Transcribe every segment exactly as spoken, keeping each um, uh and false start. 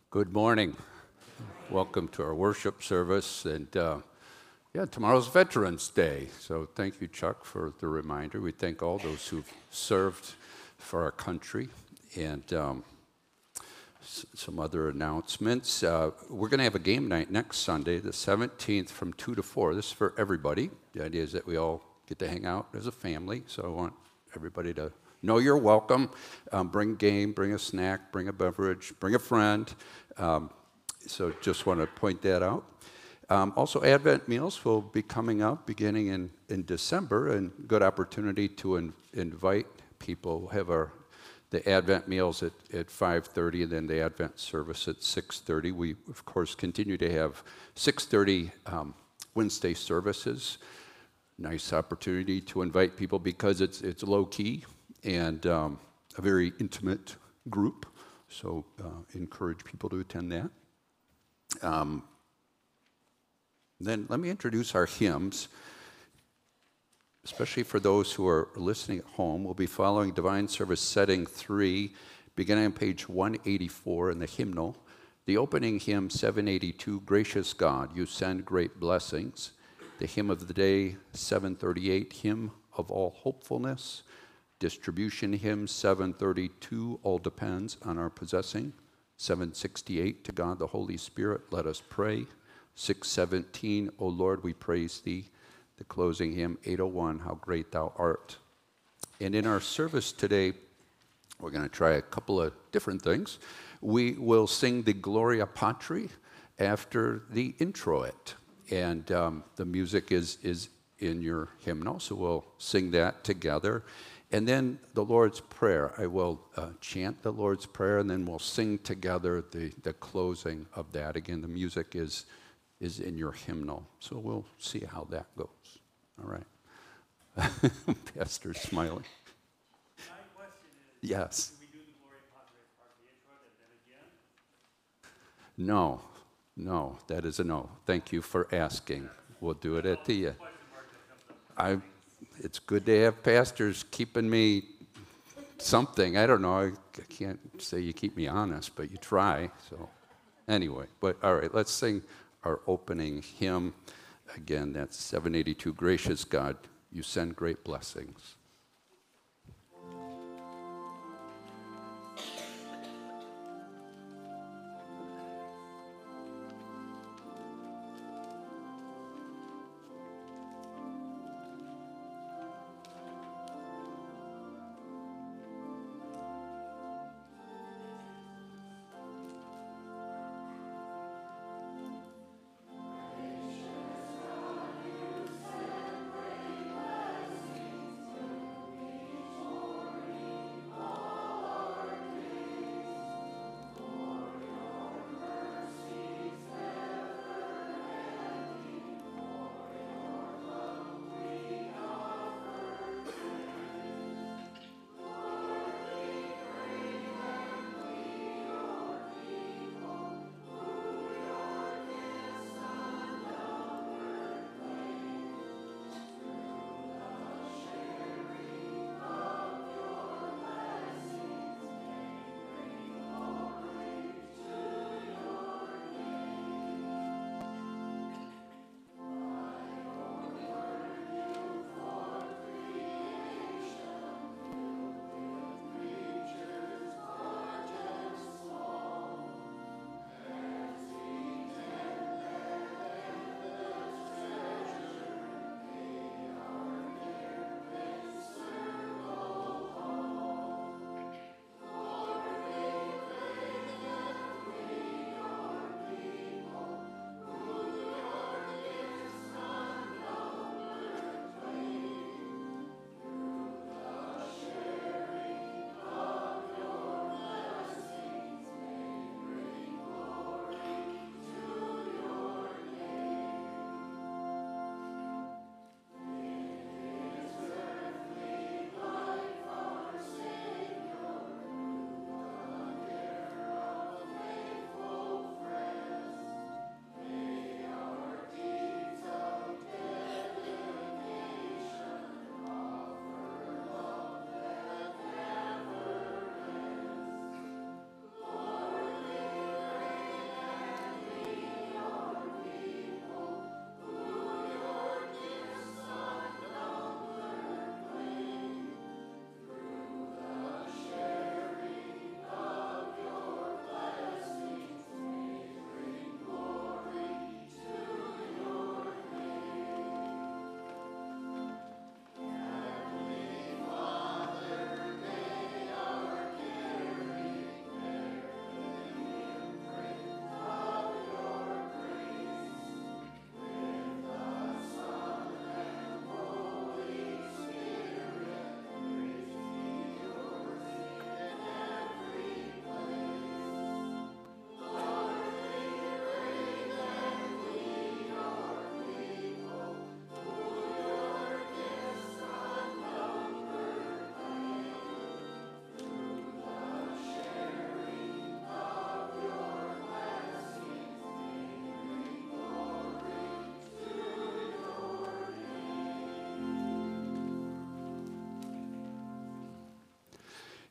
Good morning. Welcome to our worship service. And uh, yeah, tomorrow's Veterans Day. So thank you, Chuck, for the reminder. We thank all those who've served for our country. And um, s- some other announcements. Uh, we're going to have a game night next Sunday, the seventeenth, from two to four. This is for everybody. The idea is that we all get to hang out as a family. So I want everybody to know you're welcome. Um, bring game, bring a snack, bring a beverage, bring a friend. Um, so just want to point that out. Um, also, Advent meals will be coming up beginning in, in December, and good opportunity to in, invite people. We'll have our the Advent meals at, at five thirty, and then the Advent service at six thirty. We, of course, continue to have six thirty um, Wednesday services. Nice opportunity to invite people because it's it's low-key and um, a very intimate group. So uh, encourage people to attend that. Um, then let me introduce our hymns, especially for those who are listening at home. We'll be following Divine Service Setting three, beginning on page one eighty-four in the hymnal. The opening hymn, seven eighty-two, Gracious God, You Send Great Blessings. The hymn of the day, seven thirty-eight, Hymn of All Hopefulness. Distribution hymn, seven thirty-two, All Depends on Our Possessing. seven sixty-eight, To God the Holy Spirit, Let Us Pray. six seventeen, O Lord, we praise Thee. The closing hymn, eight oh one, How Great Thou Art. And in our service today, we're going to try a couple of different things. We will sing the Gloria Patri after the introit. And um, the music is, is in your hymnal, so we'll sing that together. And then the Lord's Prayer. I will uh, chant the Lord's Prayer, and then we'll sing together the, the closing of that. Again, the music is is in your hymnal. So we'll see how that goes. All right. Pastor's smiling. My question is, Yes. do we do the Gloria Patri as part of the intro and then again? No. No. That is a no. Thank you for asking. We'll do it at the end. Question mark that comes up. I. It's good to have pastors keeping me something. I don't know. I, I can't say you keep me honest, but you try. So anyway, but all right, let's sing our opening hymn. Again, that's seven eighty-two, Gracious God, You Send Great Blessings. Gracious God, you send great blessings to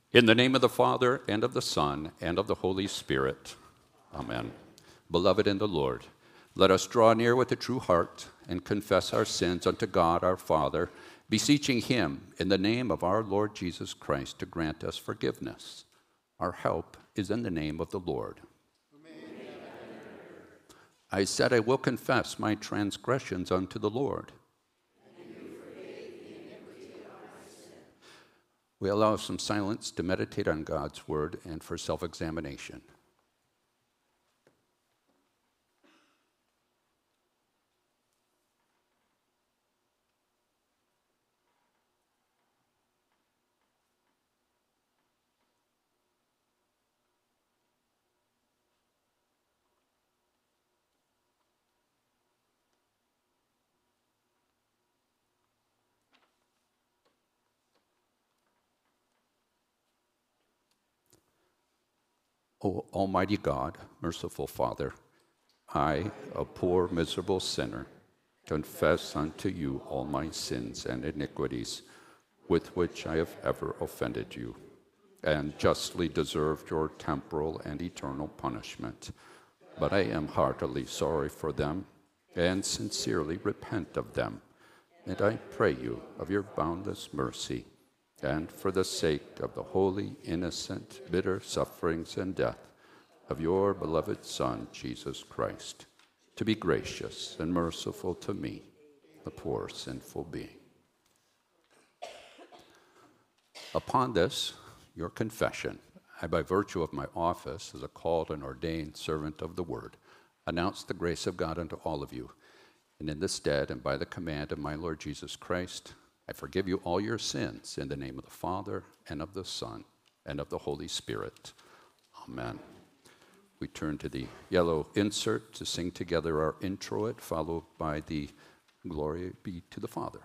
In the name of the Father, and of the Son, and of the Holy Spirit. Amen. Beloved in the Lord, let us draw near with a true heart and confess our sins unto God our Father, beseeching him in the name of our Lord Jesus Christ to grant us forgiveness. Our help is in the name of the Lord. Amen. I said, I will confess my transgressions unto the Lord. We allow some silence to meditate on God's word and for self-examination. O Almighty God, merciful Father, I, a poor, miserable sinner, confess unto you all my sins and iniquities with which I have ever offended you, and justly deserved your temporal and eternal punishment. But I am heartily sorry for them, and sincerely repent of them. And I pray you of your boundless mercy, and for the sake of the holy, innocent, bitter sufferings and death of your beloved Son, Jesus Christ, to be gracious and merciful to me, the poor sinful being. Upon this, your confession, I, by virtue of my office as a called and ordained servant of the word, announce the grace of God unto all of you. And in this stead, and by the command of my Lord Jesus Christ, I forgive you all your sins in the name of the Father, and of the Son, and of the Holy Spirit. Amen. We turn to the yellow insert to sing together our introit, followed by the Glory be to the Father.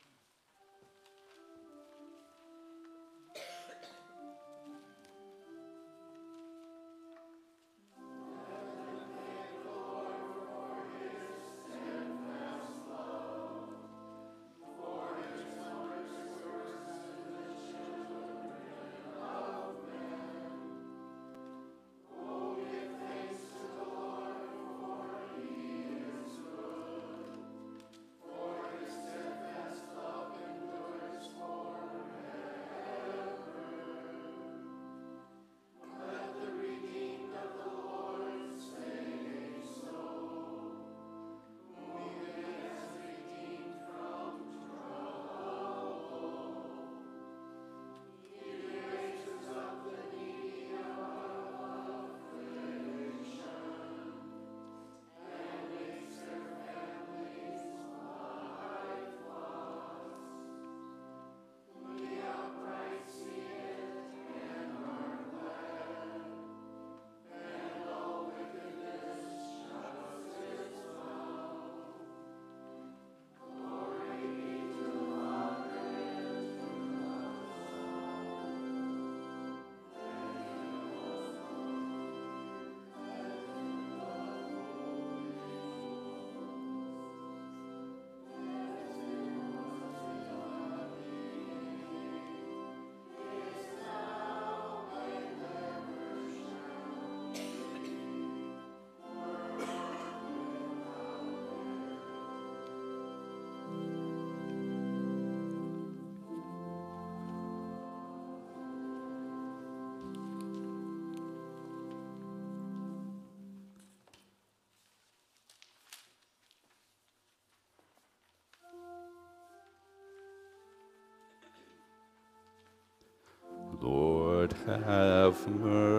Lord, have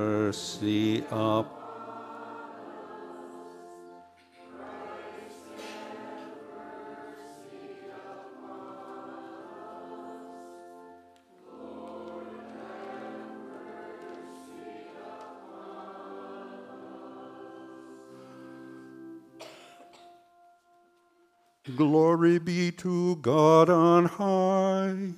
mercy upon Glory be to God on high.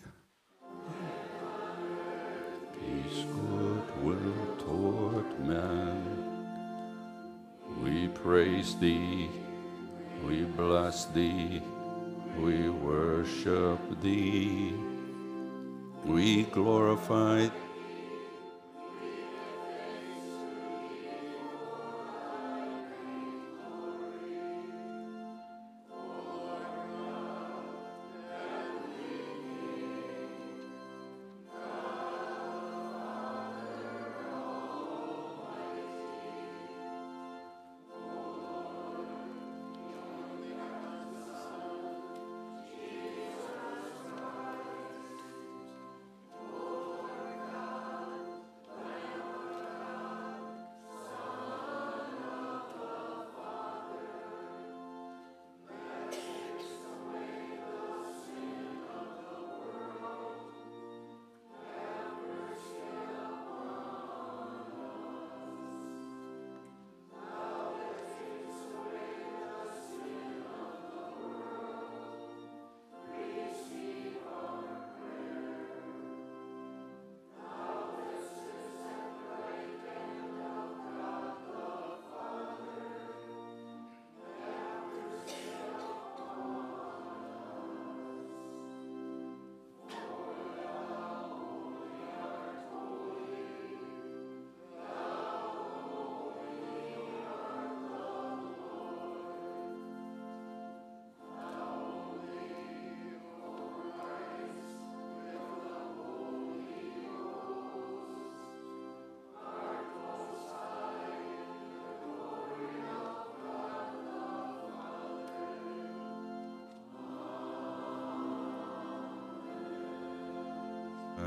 Peace, goodwill toward men. We praise thee, we bless thee, we worship thee. We glorify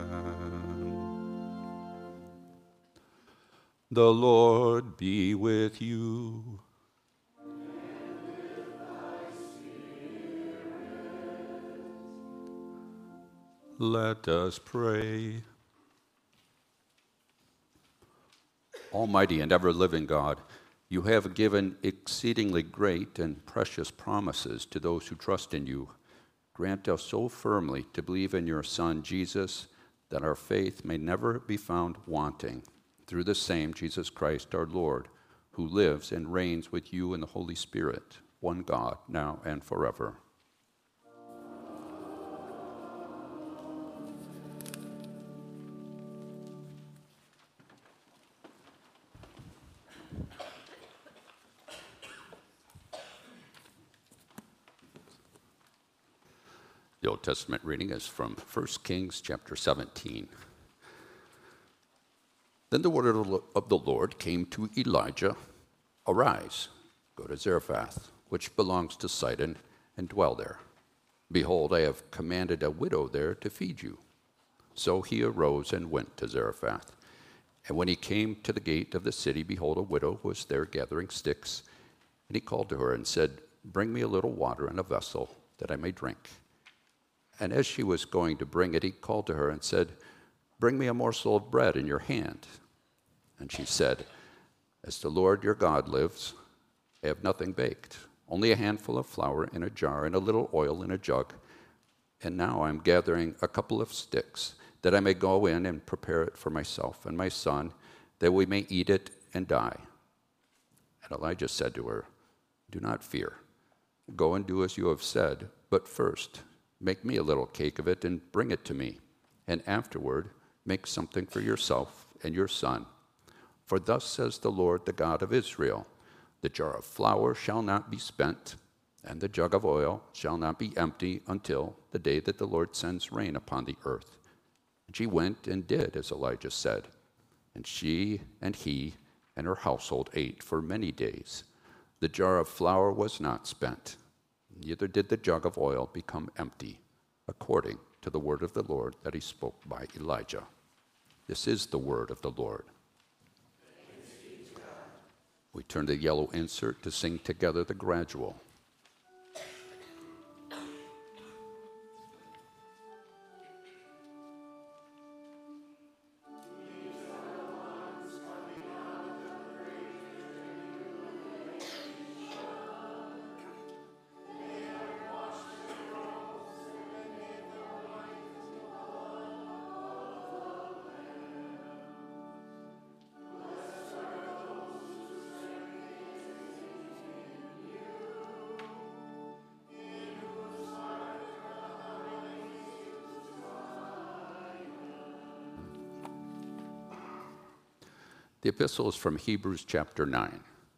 The Lord be with you. Let us pray. Almighty and ever-living God, you have given exceedingly great and precious promises to those who trust in you. Grant us so firmly to believe in your Son, Jesus, that our faith may never be found wanting. Through the same Jesus Christ our Lord, who lives and reigns with you in the Holy Spirit, one God, now and forever. The Old Testament reading is from First Kings chapter seventeen. Then the word of the Lord came to Elijah, "Arise, go to Zarephath, which belongs to Sidon, and dwell there. Behold, I have commanded a widow there to feed you." So he arose and went to Zarephath. And when he came to the gate of the city, behold, a widow was there gathering sticks. And he called to her and said, "Bring me a little water in a vessel, that I may drink." And as she was going to bring it, he called to her and said, "Bring me a morsel of bread in your hand." And she said, "As the Lord your God lives, I have nothing baked, only a handful of flour in a jar and a little oil in a jug. And now I am gathering a couple of sticks, that I may go in and prepare it for myself and my son, that we may eat it and die." And Elijah said to her, "Do not fear. Go and do as you have said, but first make me a little cake of it and bring it to me, and afterward make something for yourself and your son. For thus says the Lord, the God of Israel, the jar of flour shall not be spent, and the jug of oil shall not be empty until the day that the Lord sends rain upon the earth." And she went and did as Elijah said, and she and he and her household ate for many days. The jar of flour was not spent, neither did the jug of oil become empty, according to the word of the Lord that he spoke by Elijah. This is the word of the Lord. We turn to the yellow insert to sing together the gradual. The epistle is from Hebrews chapter nine,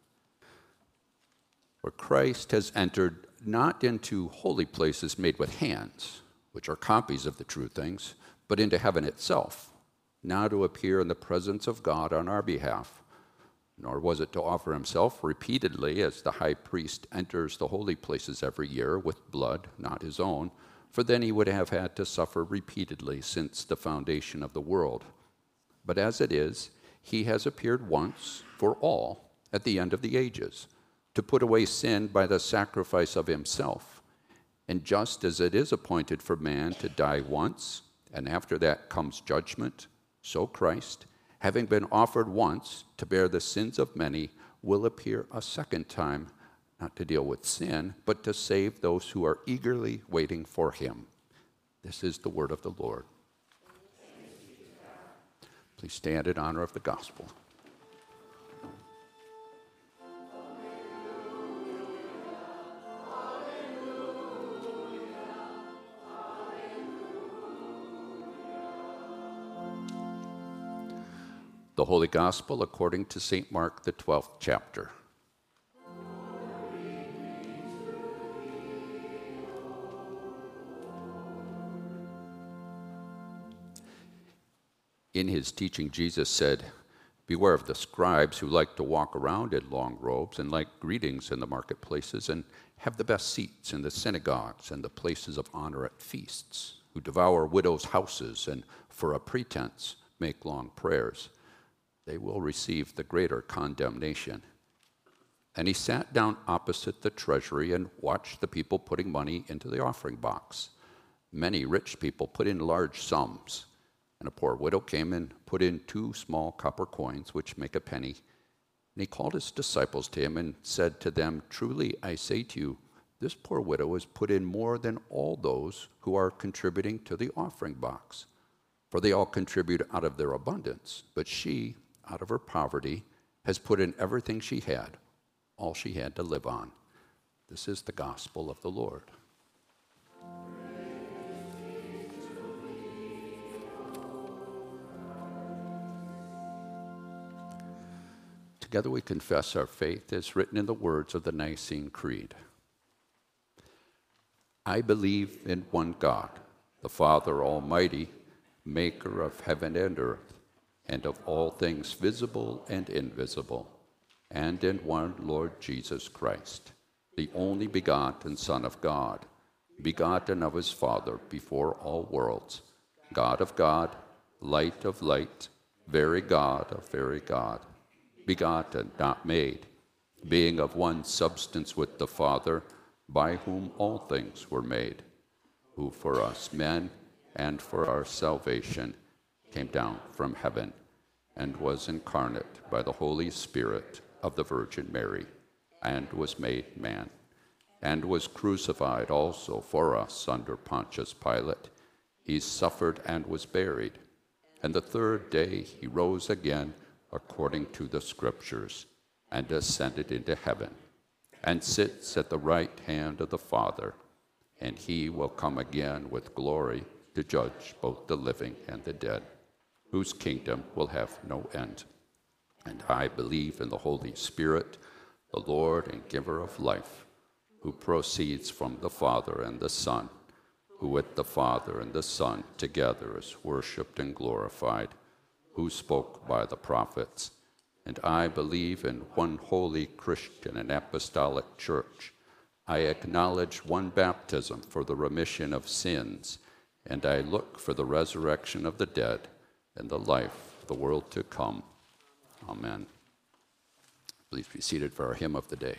where Christ has entered not into holy places made with hands, which are copies of the true things, but into heaven itself, now to appear in the presence of God on our behalf. Nor was it to offer himself repeatedly as the high priest enters the holy places every year with blood, not his own, for then he would have had to suffer repeatedly since the foundation of the world. But as it is, he has appeared once for all at the end of the ages, to put away sin by the sacrifice of himself. And just as it is appointed for man to die once, and after that comes judgment, so Christ, having been offered once to bear the sins of many, will appear a second time, not to deal with sin, but to save those who are eagerly waiting for him. This is the word of the Lord. Please stand in honor of the gospel. The Holy Gospel according to Saint Mark, the twelfth chapter. In his teaching, Jesus said, "Beware of the scribes who like to walk around in long robes and like greetings in the marketplaces and have the best seats in the synagogues and the places of honor at feasts, who devour widows' houses and for a pretense make long prayers. They will receive the greater condemnation. And he sat down opposite the treasury and watched the people putting money into the offering box. Many rich people put in large sums, and a poor widow came and put in two small copper coins, which make a penny. And he called his disciples to him and said to them, "Truly I say to you, this poor widow has put in more than all those who are contributing to the offering box. For they all contribute out of their abundance, but she, out of her poverty, has put in everything she had, all she had to live on." This is the gospel of the Lord. Together we confess our faith as written in the words of the Nicene Creed. I believe in one God, the Father Almighty, maker of heaven and earth, and of all things visible and invisible, and in one Lord Jesus Christ, the only begotten Son of God, begotten of his Father before all worlds, God of God, light of light, very God of very God, begotten, not made, being of one substance with the Father, by whom all things were made, who for us men and for our salvation came down from heaven and was incarnate by the Holy Spirit of the Virgin Mary, and was made man, and was crucified also for us under Pontius Pilate. He suffered and was buried, and the third day he rose again according to the Scriptures, and ascended into heaven, and sits at the right hand of the Father, and he will come again with glory to judge both the living and the dead, whose kingdom will have no end. And I believe in the Holy Spirit, the Lord and giver of life, who proceeds from the Father and the Son, who with the Father and the Son together is worshipped and glorified, who spoke by the prophets. And I believe in one holy Christian and apostolic church. I acknowledge one baptism for the remission of sins, and I look for the resurrection of the dead and the life of the world to come. Amen. Please be seated for our hymn of the day.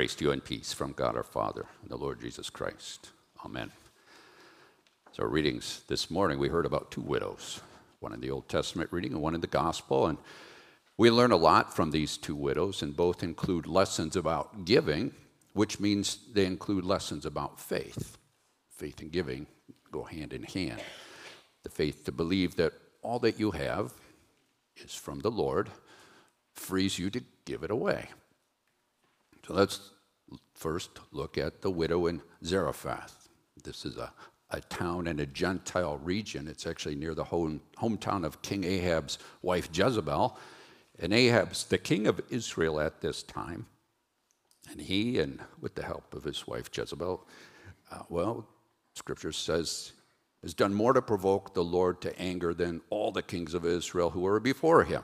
Grace to you and peace from God our Father and the Lord Jesus Christ. Amen. So, our readings this morning, we heard about two widows, one in the Old Testament reading and one in the Gospel. And we learn a lot from these two widows, and both include lessons about giving, which means they include lessons about faith. Faith and giving go hand in hand. The faith to believe that all that you have is from the Lord frees you to give it away. So let's first look at the widow in Zarephath. This is a, a town in a Gentile region. It's actually near the home, hometown of King Ahab's wife Jezebel. And Ahab's the king of Israel at this time. And he, and with the help of his wife Jezebel, uh, well, Scripture says, has done more to provoke the Lord to anger than all the kings of Israel who were before him.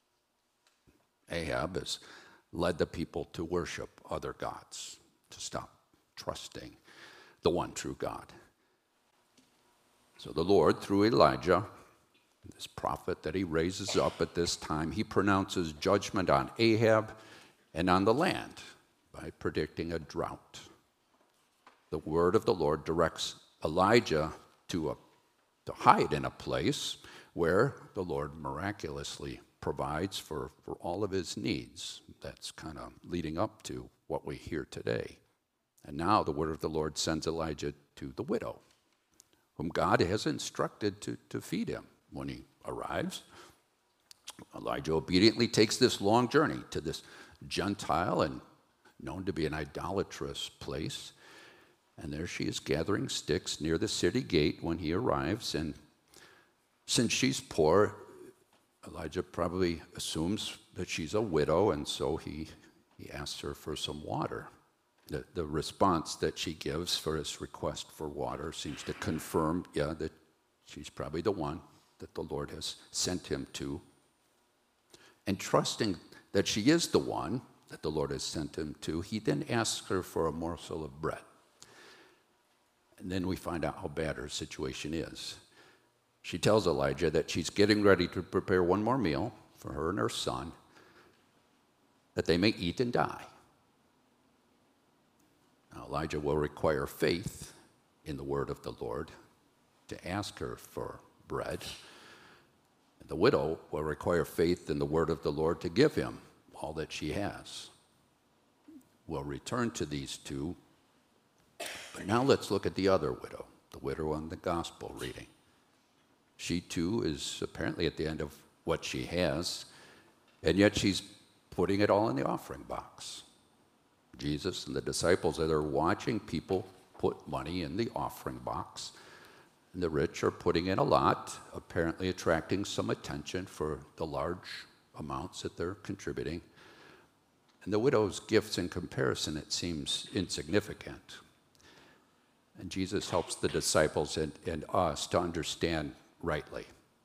Ahab has led the people to worship other gods, to stop trusting the one true God. So the Lord, through Elijah, this prophet that he raises up at this time, he pronounces judgment on Ahab and on the land by predicting a drought. The word of the Lord directs Elijah to, a, to hide in a place where the Lord miraculously provides for, for all of his needs. That's kind of leading up to what we hear today. And now the word of the Lord sends Elijah to the widow, whom God has instructed to, to feed him. When he arrives, Elijah obediently takes this long journey to this Gentile and known to be an idolatrous place. And there she is gathering sticks near the city gate when he arrives. And since she's poor, Elijah probably assumes that she's a widow, and so he, he asks her for some water. The, the response that she gives for his request for water seems to confirm, yeah, that she's probably the one that the Lord has sent him to. And trusting that she is the one that the Lord has sent him to, he then asks her for a morsel of bread. And then we find out how bad her situation is. She tells Elijah that she's getting ready to prepare one more meal for her and her son, that they may eat and die. Now, Elijah will require faith in the word of the Lord to ask her for bread. And the widow will require faith in the word of the Lord to give him all that she has. We'll return to these two. But now let's look at the other widow, the widow on the gospel reading. She too is apparently at the end of what she has, and yet she's putting it all in the offering box. Jesus and the disciples are there watching people put money in the offering box, and the rich are putting in a lot, apparently attracting some attention for the large amounts that they're contributing. And the widow's gifts in comparison, it seems insignificant. And Jesus helps the disciples and, and us to understand rightly.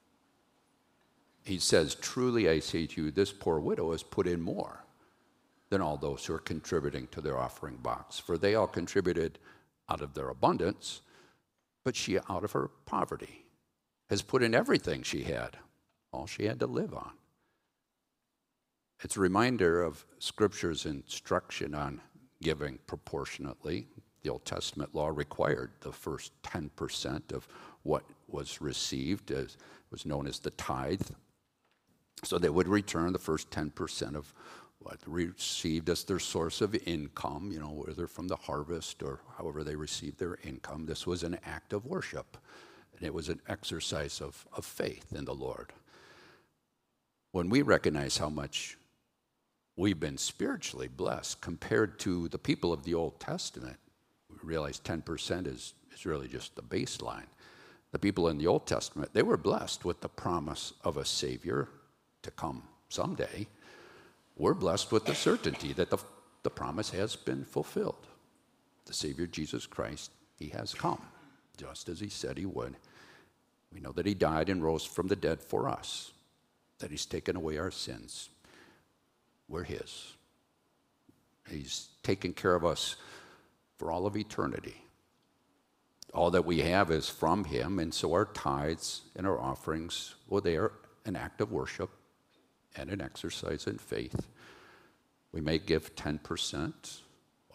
He says, truly I say to you, this poor widow has put in more than all those who are contributing to their offering box. For they all contributed out of their abundance, but she out of her poverty has put in everything she had, all she had to live on. It's a reminder of Scripture's instruction on giving proportionately. The Old Testament law required the first ten percent of what was received, as was known as the tithe. So they would return the first ten percent of what they received as their source of income, you know, whether from the harvest or however they received their income. This was an act of worship, and it was an exercise of, of faith in the Lord. When we recognize how much we've been spiritually blessed compared to the people of the Old Testament, we realize ten percent is, is really just the baseline. The people in the Old Testament, they were blessed with the promise of a Savior to come someday. We're blessed with the certainty that the, the promise has been fulfilled. The Savior, Jesus Christ, he has come, just as he said he would. We know that he died and rose from the dead for us, that he's taken away our sins. We're his. He's taken care of us for all of eternity. All that we have is from him, and so our tithes and our offerings, well, they are an act of worship and an exercise in faith. We may give ten percent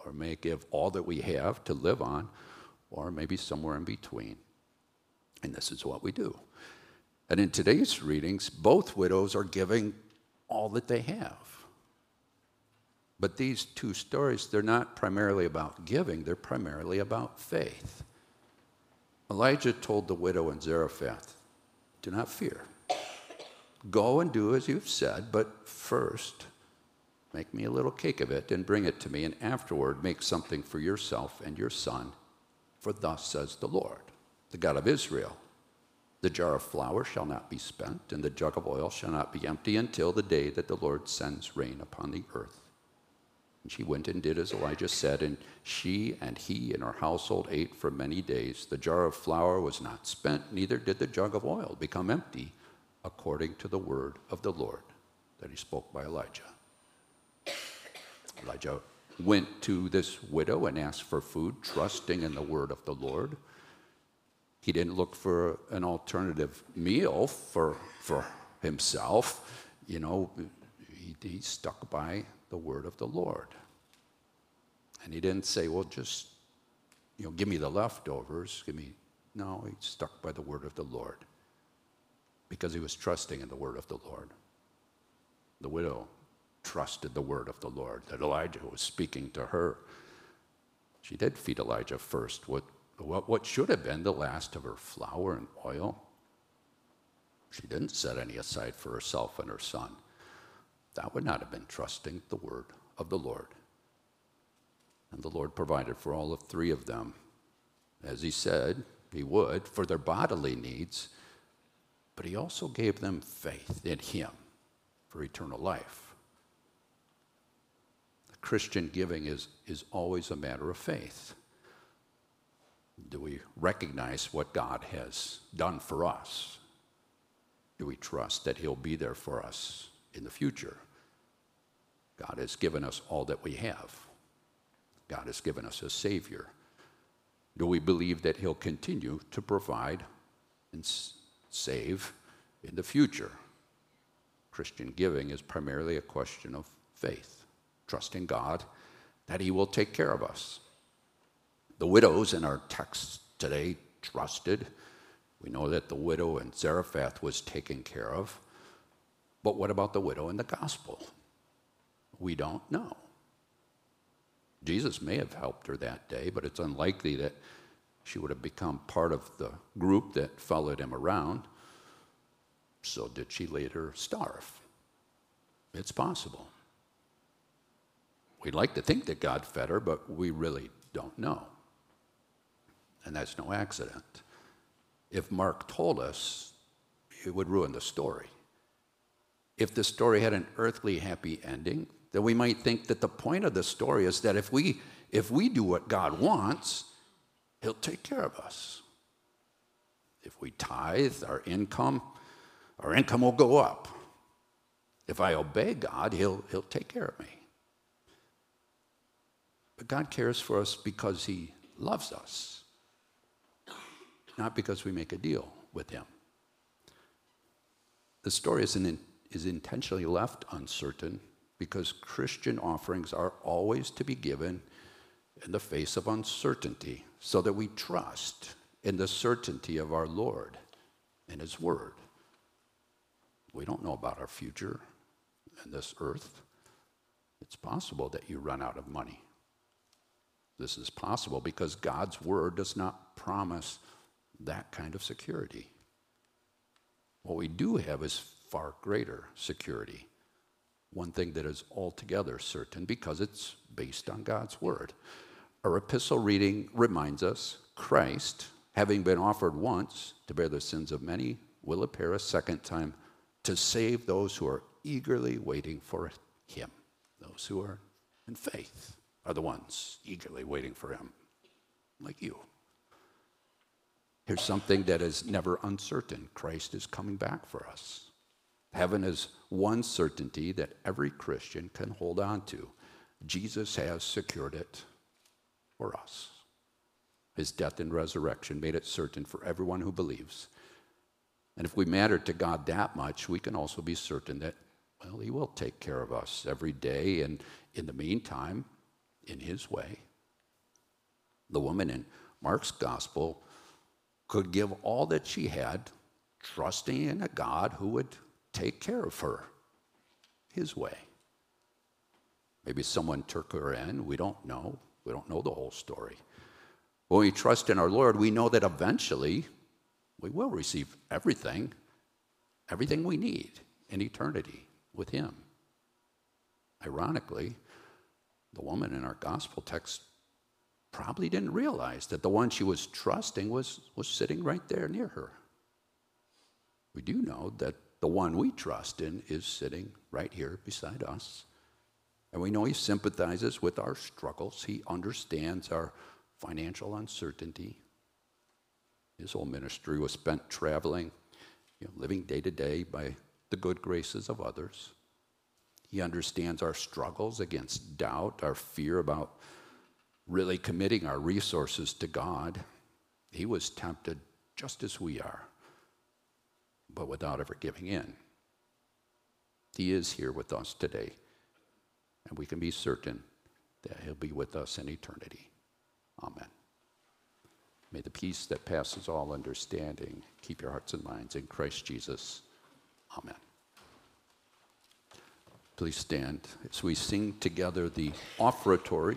or may give all that we have to live on, or maybe somewhere in between. And this is what we do. And in today's readings, both widows are giving all that they have. But these two stories, they're not primarily about giving, they're primarily about faith. Elijah told the widow in Zarephath, do not fear. Go and do as you've said, but first make me a little cake of it and bring it to me, and afterward make something for yourself and your son, for thus says the Lord, the God of Israel. The jar of flour shall not be spent, and the jug of oil shall not be empty until the day that the Lord sends rain upon the earth. And she went and did as Elijah said, and she and he and her household ate for many days. The jar of flour was not spent, neither did the jug of oil become empty, according to the word of the Lord that he spoke by Elijah. Elijah went to this widow and asked for food, trusting in the word of the Lord. He didn't look for an alternative meal for, for himself. You know, he, he stuck by the word of the Lord. And he didn't say, well, just, you know, give me the leftovers. Give me, no, he stuck by the word of the Lord because he was trusting in the word of the Lord. The widow trusted the word of the Lord that Elijah was speaking to her. She did feed Elijah first what, what, what should have been the last of her flour and oil. She didn't set any aside for herself and her son. That would not have been trusting the word of the Lord. And the Lord provided for all of three of them, as he said he would, for their bodily needs, but he also gave them faith in him for eternal life. The Christian giving is, is always a matter of faith. Do we recognize what God has done for us? Do we trust that he'll be there for us in the future? God has given us all that we have. God has given us a Savior. Do we believe that he'll continue to provide and s- save in the future? Christian giving is primarily a question of faith, trusting God that he will take care of us. The widows in our text today trusted. We know that the widow in Zarephath was taken care of. But what about the widow in the gospel? We don't know. Jesus may have helped her that day, but it's unlikely that she would have become part of the group that followed him around. So did she later starve? It's possible. We'd like to think that God fed her, but we really don't know. And that's no accident. If Mark told us, it would ruin the story. If the story had an earthly happy ending, then we might think that the point of the story is that if we if we do what God wants, he'll take care of us. If we tithe our income, our income will go up. If I obey God, he'll he'll take care of me. But God cares for us because he loves us, not because we make a deal with him. The story is, in, is intentionally left uncertain because Christian offerings are always to be given in the face of uncertainty so that we trust in the certainty of our Lord and his word. We don't know about our future in this earth. It's possible that you run out of money. This is possible because God's word does not promise that kind of security. What we do have is far greater security. One thing that is altogether certain because it's based on God's word. Our epistle reading reminds us Christ, having been offered once to bear the sins of many, will appear a second time to save those who are eagerly waiting for him. Those who are in faith are the ones eagerly waiting for him, like you. Here's something that is never uncertain. Christ is coming back for us. Heaven is one certainty that every Christian can hold on to. Jesus has secured it for us. His death and resurrection made it certain for everyone who believes. And if we matter to God that much, we can also be certain that, well, he will take care of us every day. And in the meantime, in his way. The woman in Mark's gospel could give all that she had, trusting in a God who would take care of her his way. Maybe someone took her in. We don't know. We don't know the whole story. When we trust in our Lord, we know that eventually we will receive everything, everything we need in eternity with him. Ironically, the woman in our gospel text probably didn't realize that the one she was trusting was, was sitting right there near her. We do know that the one we trust in is sitting right here beside us. And we know he sympathizes with our struggles. He understands our financial uncertainty. His whole ministry was spent traveling, you know, living day to day by the good graces of others. He understands our struggles against doubt, our fear about really committing our resources to God. He was tempted just as we are, but without ever giving in. He is here with us today, and we can be certain that he'll be with us in eternity. Amen. May the peace that passes all understanding keep your hearts and minds in Christ Jesus. Amen. Please stand as we sing together the offertory.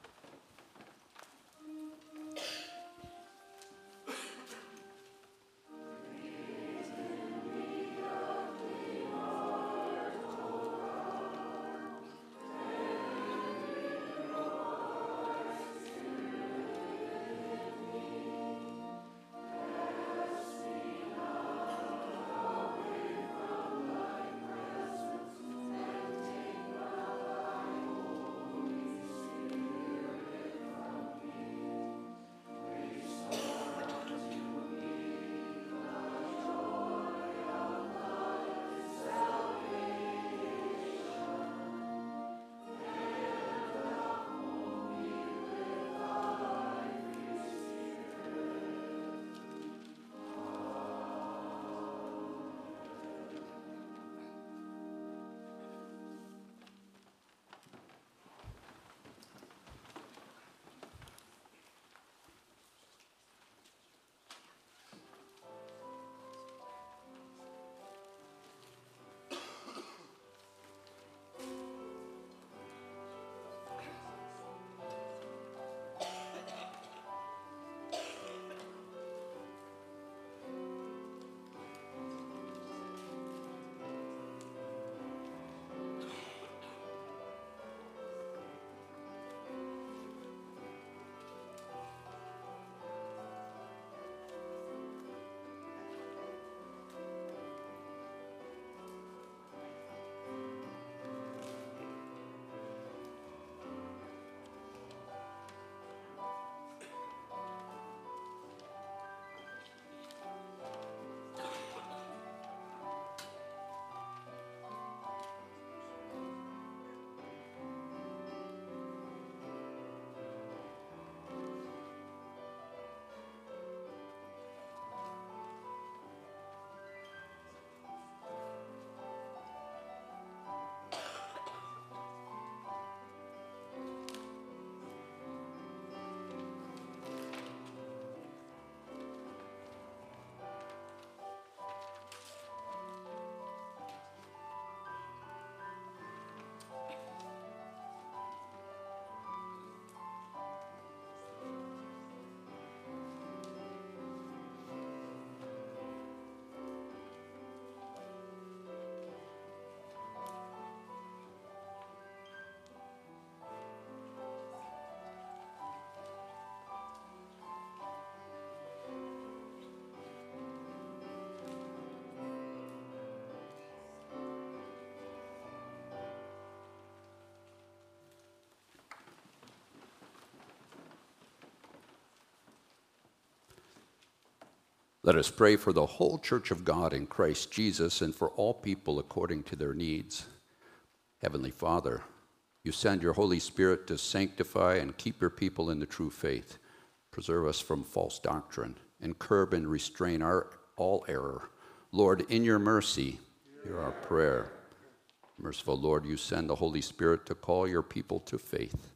Let us pray for the whole church of God in Christ Jesus and for all people according to their needs. Heavenly Father, you send your Holy Spirit to sanctify and keep your people in the true faith. Preserve us from false doctrine and curb and restrain our all error. Lord, in your mercy, hear our prayer. Merciful Lord, you send the Holy Spirit to call your people to faith.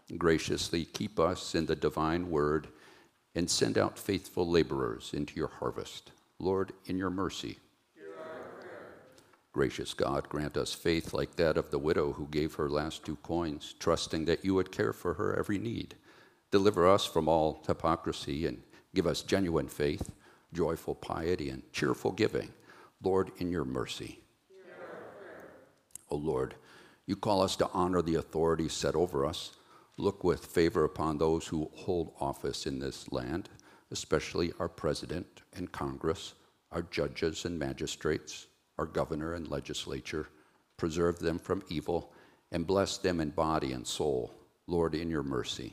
graciously keep us in the divine word and send out faithful laborers into your harvest. Lord, in your mercy. Gracious God, grant us faith like that of the widow who gave her last two coins, trusting that you would care for her every need. Deliver us from all hypocrisy and give us genuine faith, joyful piety, and cheerful giving. Lord, in your mercy. O Lord, you call us to honor the authorities set over us. Look with favor upon those who hold office in this land, especially our president and Congress, our judges and magistrates, our governor and legislature. Preserve them from evil and bless them in body and soul. Lord, in your mercy.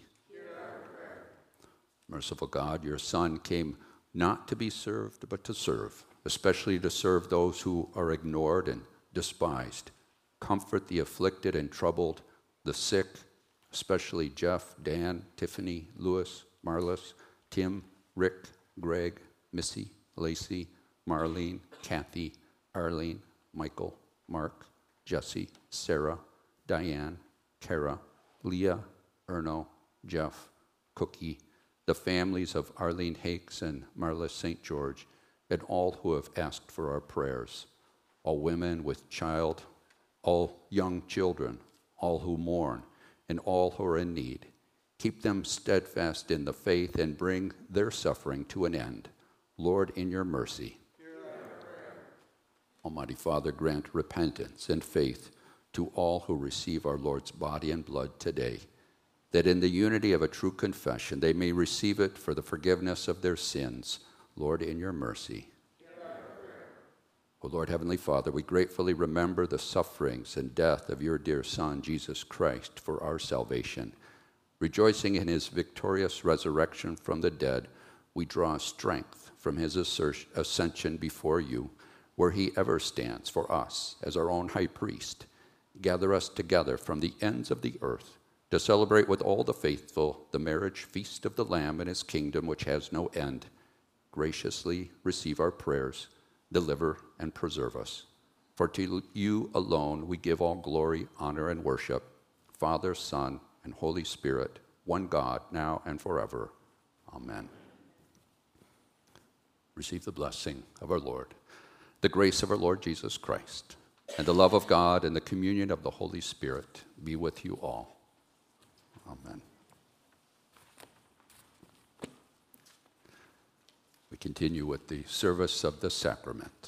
Merciful God, your Son came not to be served, but to serve, especially to serve those who are ignored and despised. Comfort the afflicted and troubled, the sick, especially Jeff, Dan, Tiffany, Louis, Marlis, Tim, Rick, Greg, Missy, Lacey, Marlene, Kathy, Arlene, Michael, Mark, Jesse, Sarah, Diane, Kara, Leah, Erno, Jeff, Cookie, the families of Arlene Hakes and Marla Saint George, and all who have asked for our prayers, all women with child, all young children, all who mourn, and all who are in need. Keep them steadfast in the faith and bring their suffering to an end. Lord, in your mercy. Almighty Father, grant repentance and faith to all who receive our Lord's body and blood today, that in the unity of a true confession they may receive it for the forgiveness of their sins. Lord, in your mercy. O Lord, Heavenly Father, we gratefully remember the sufferings and death of your dear Son, Jesus Christ, for our salvation. Rejoicing in his victorious resurrection from the dead, we draw strength from his ascension before you, where he ever stands for us as our own high priest. Gather us together from the ends of the earth to celebrate with all the faithful the marriage feast of the Lamb and his kingdom, which has no end. Graciously receive our prayers, deliver and preserve us. For to you alone we give all glory, honor, and worship, Father, Son, and Holy Spirit, one God, now and forever. Amen. Receive the blessing of our Lord, the grace of our Lord Jesus Christ, and the love of God and the communion of the Holy Spirit be with you all. Amen. We continue with the service of the sacrament.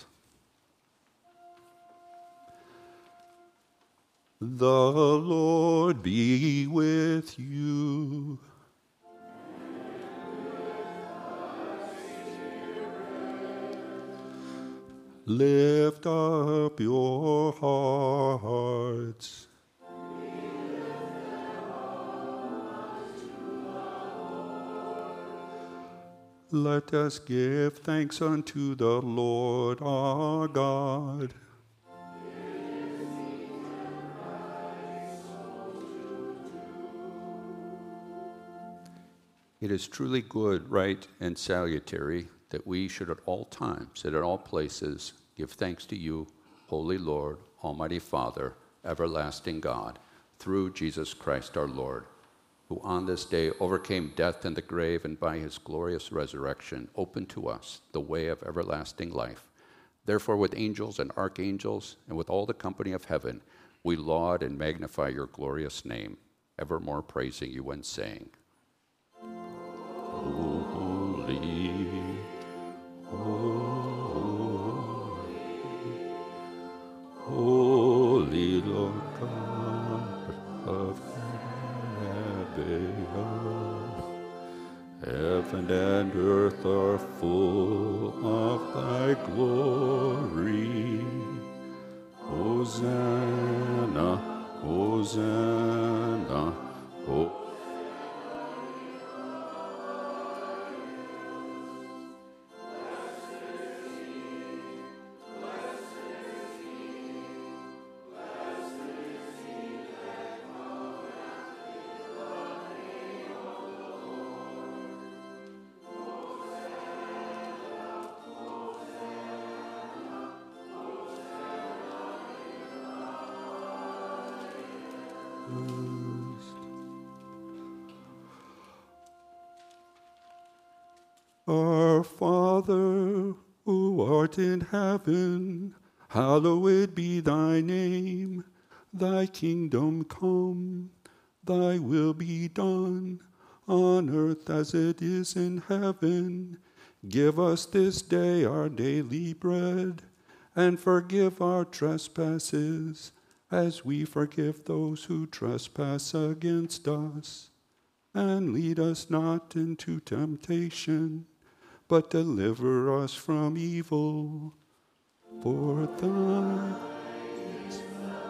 The Lord be with you. Lift up your hearts. Let us give thanks unto the Lord our God. It is truly good, right, and salutary that we should at all times and at all places give thanks to you, Holy Lord, Almighty Father, everlasting God, through Jesus Christ our Lord, who on this day overcame death and the grave, and by his glorious resurrection opened to us the way of everlasting life. Therefore, with angels and archangels, and with all the company of heaven, we laud and magnify your glorious name, evermore praising you and saying, Holy, holy, holy Lord God of heaven and earth are full of thy glory. Hosanna, Hosanna, Hosanna. Our Father, who art in heaven, hallowed be thy name. Thy kingdom come, thy will be done, on earth as it is in heaven. Give us this day our daily bread, and forgive our trespasses, as we forgive those who trespass against us. And lead us not into temptation, but deliver us from evil. For thine is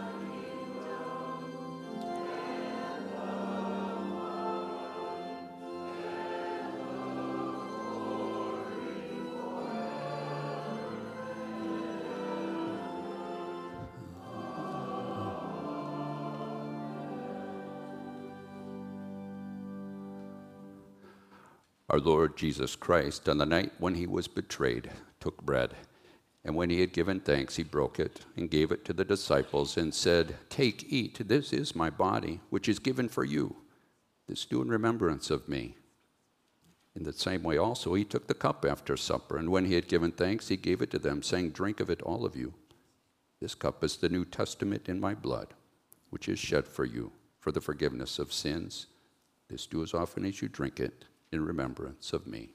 Our Lord Jesus Christ, on the night when he was betrayed, took bread, and when he had given thanks, he broke it and gave it to the disciples and said, "Take, eat, this is my body, which is given for you. This do in remembrance of me." In the same way also he took the cup after supper, and when he had given thanks, he gave it to them, saying, "Drink of it, all of you. This cup is the New Testament in my blood, which is shed for you for the forgiveness of sins. This do as often as you drink it in remembrance of me."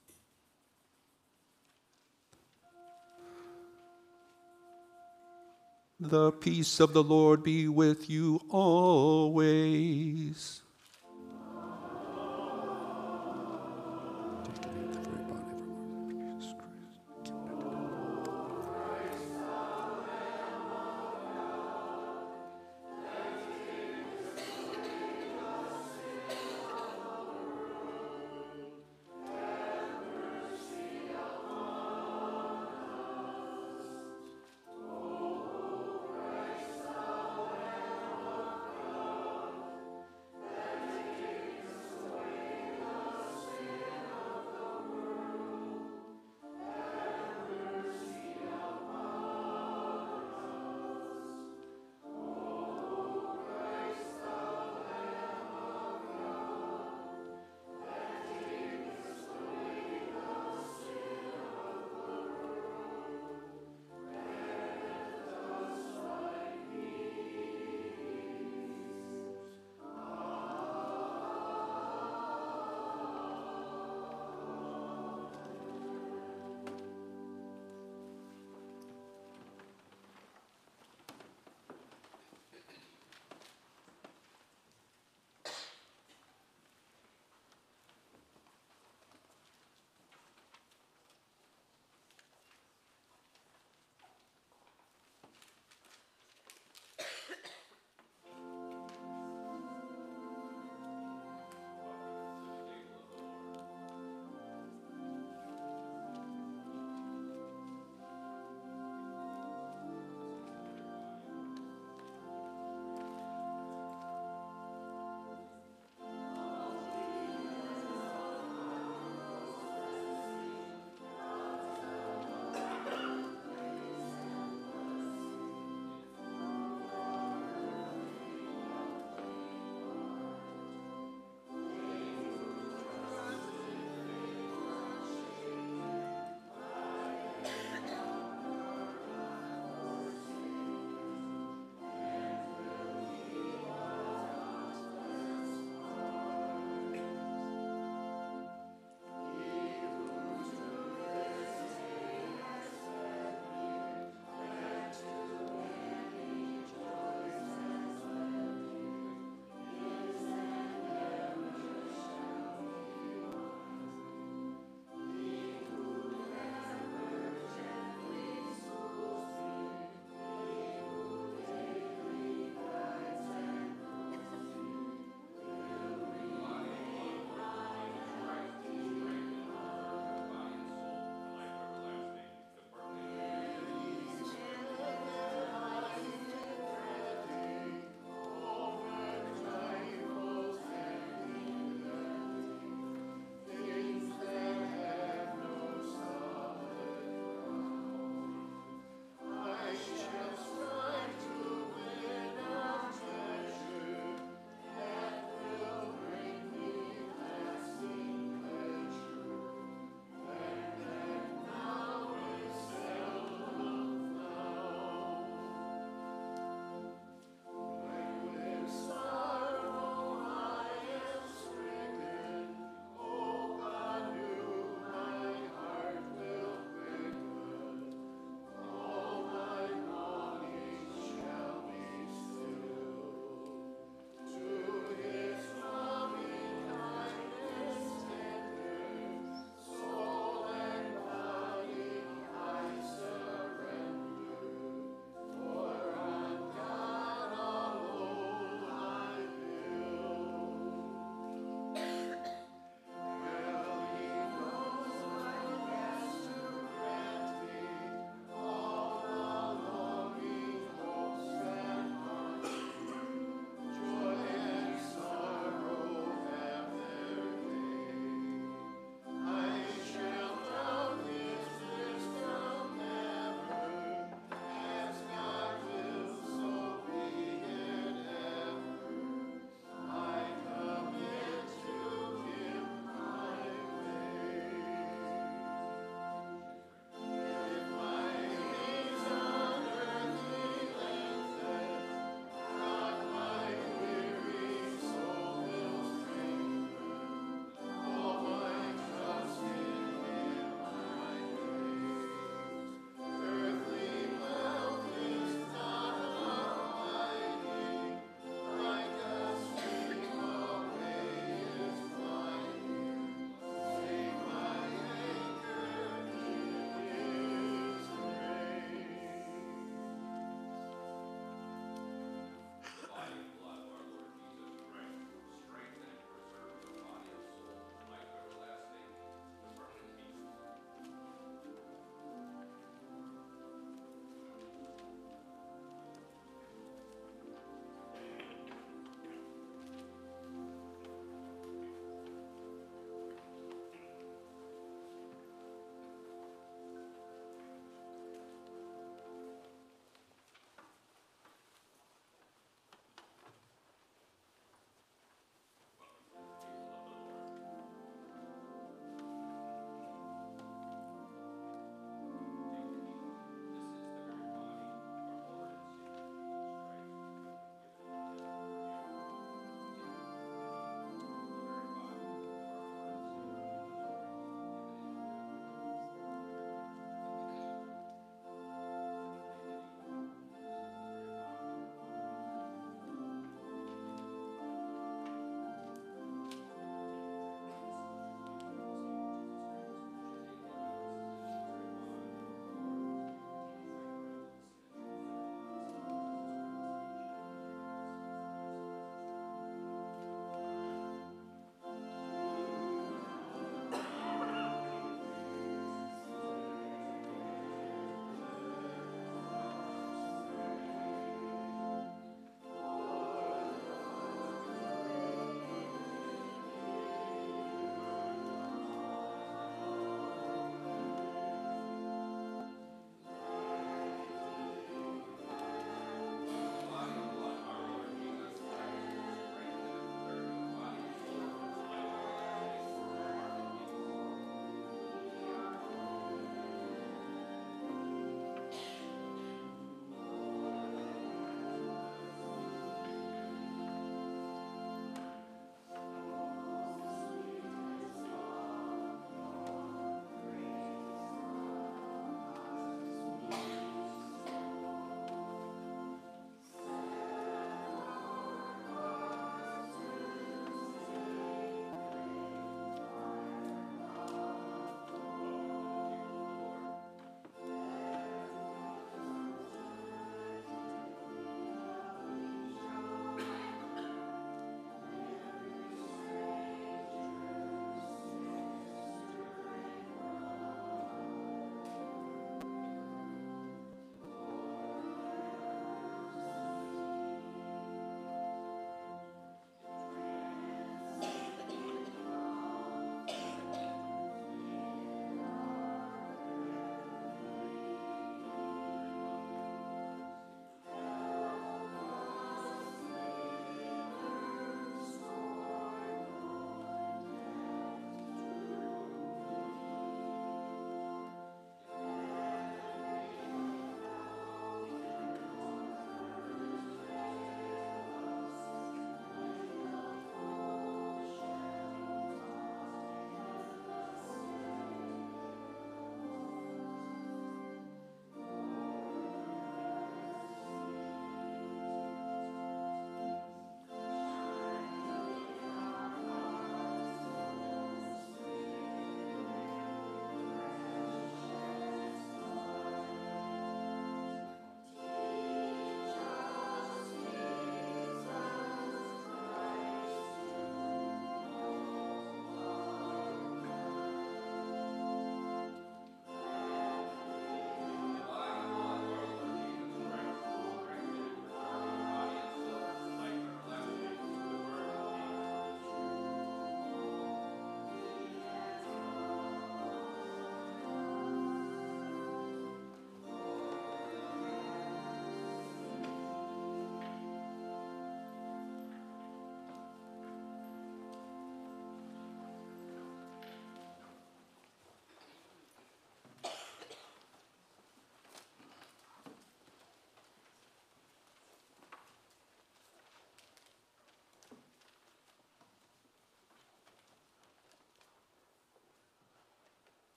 The peace of the Lord be with you always.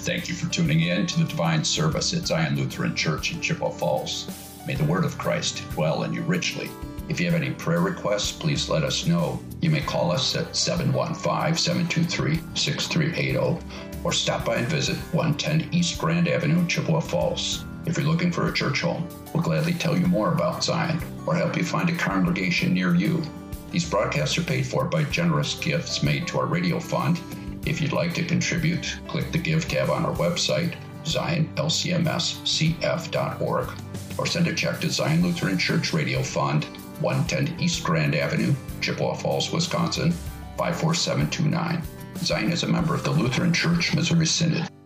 Thank you for tuning in to the Divine Service at Zion Lutheran Church in Chippewa Falls. May the word of Christ dwell in you richly. If you have any prayer requests, please let us know. You may call us at seven one five, seven two three, six three eight zero or stop by and visit one ten East Grand Avenue, Chippewa Falls. If you're looking for a church home, we'll gladly tell you more about Zion or help you find a congregation near you. These broadcasts are paid for by generous gifts made to our radio fund. If you'd like to contribute, click the Give tab on our website, zion l c m s c f dot org, or send a check to Zion Lutheran Church Radio Fund, one ten East Grand Avenue, Chippewa Falls, Wisconsin, five four seven two nine. Zion is a member of the Lutheran Church Missouri Synod.